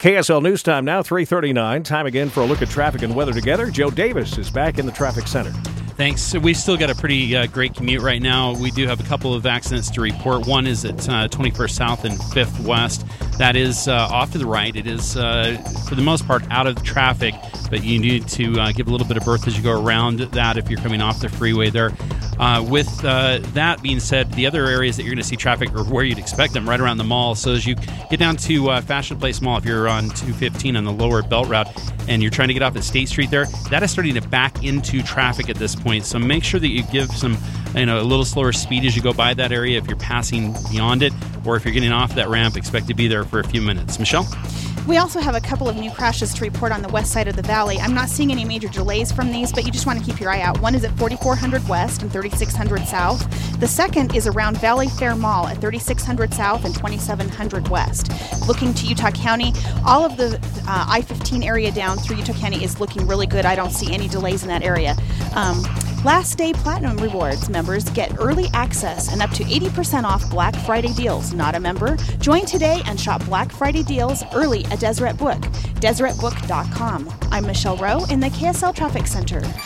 KSL News Time now, 3:39. Time again for a look at traffic and weather together. Joe Davis is back in the traffic center. Thanks. So we've still got a pretty great commute right now. We do have a couple of accidents to report. One is at 21st South and 5th West. That is off to the right. It is, for the most part, out of traffic, but you need to give a little bit of berth as you go around that if you're coming off the freeway there. With that being said, the other areas that you're going to see traffic are where you'd expect them, right around the mall. So as you get down to Fashion Place Mall, if you're on 215 on the lower belt route and you're trying to get off at State Street there, that is starting to back into traffic at this point. So make sure that you give some, a little slower speed as you go by that area if you're passing beyond it, or if you're getting off that ramp, expect to be there for a few minutes. Michelle? We also have a couple of new crashes to report on the west side of the valley. I'm not seeing any major delays from these, but you just want to keep your eye out. One is at 4400 West and 3600 South. The second is around Valley Fair Mall at 3600 South and 2700 West. Looking to Utah County, all of the I-15 area down through Utah County is looking really good. I don't see any delays in that area. Last Day Platinum Rewards members get early access and up to 80% off Black Friday deals. Not a member? Join today and shop Black Friday deals early at Deseret Book. DeseretBook.com. I'm Michelle Rowe in the KSL Traffic Center.